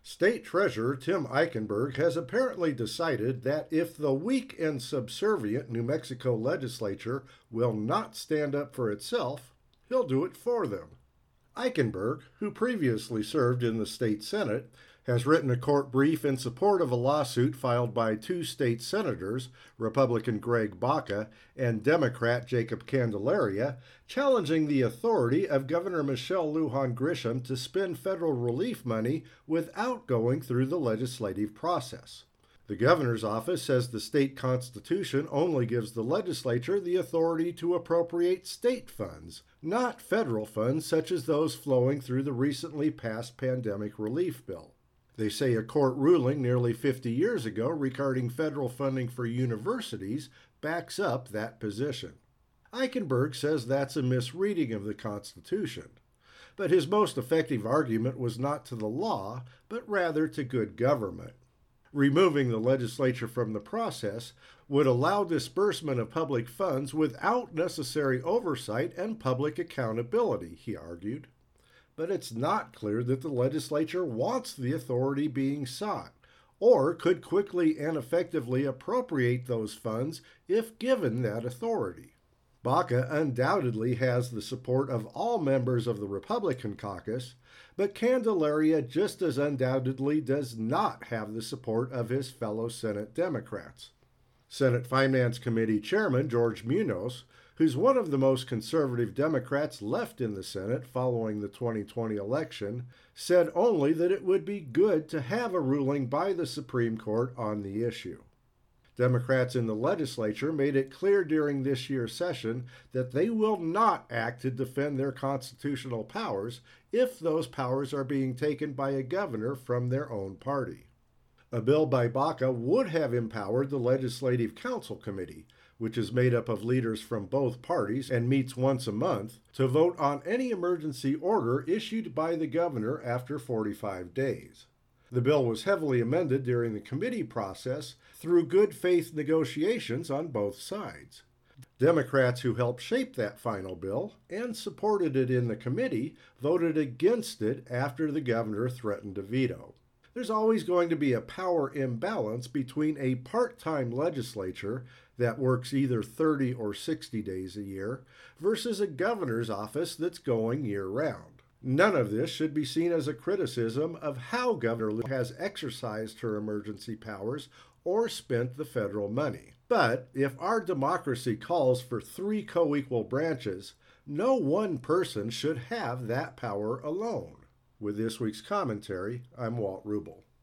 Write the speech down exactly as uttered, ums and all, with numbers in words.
State Treasurer Tim Eichenberg has apparently decided that if the weak and subservient New Mexico legislature will not stand up for itself, he'll do it for them. Eichenberg, who previously served in the state Senate, has written a court brief in support of a lawsuit filed by two state senators, Republican Greg Baca and Democrat Jacob Candelaria, challenging the authority of Governor Michelle Lujan Grisham to spend federal relief money without going through the legislative process. The governor's office says the state constitution only gives the legislature the authority to appropriate state funds, not federal funds such as those flowing through the recently passed pandemic relief bill. They say a court ruling nearly fifty years ago regarding federal funding for universities backs up that position. Eichenberg says that's a misreading of the Constitution, but his most effective argument was not to the law, but rather to good government. Removing the legislature from the process would allow disbursement of public funds without necessary oversight and public accountability, he argued. But it's not clear that the legislature wants the authority being sought, or could quickly and effectively appropriate those funds if given that authority. Baca undoubtedly has the support of all members of the Republican caucus, but Candelaria just as undoubtedly does not have the support of his fellow Senate Democrats. Senate Finance Committee Chairman George Munoz, who's one of the most conservative Democrats left in the Senate following the twenty twenty election, said only that it would be good to have a ruling by the Supreme Court on the issue. Democrats in the legislature made it clear during this year's session that they will not act to defend their constitutional powers if those powers are being taken by a governor from their own party. A bill by Baca would have empowered the Legislative Council Committee, which is made up of leaders from both parties and meets once a month, to vote on any emergency order issued by the governor after forty-five days. The bill was heavily amended during the committee process through good faith negotiations on both sides. Democrats who helped shape that final bill and supported it in the committee voted against it after the governor threatened to veto. There's always going to be a power imbalance between a part-time legislature that works either thirty or sixty days a year versus a governor's office that's going year-round. None of this should be seen as a criticism of how Governor Lou has exercised her emergency powers or spent the federal money. But if our democracy calls for three co-equal branches, no one person should have that power alone. With this week's commentary, I'm Walt Rubel.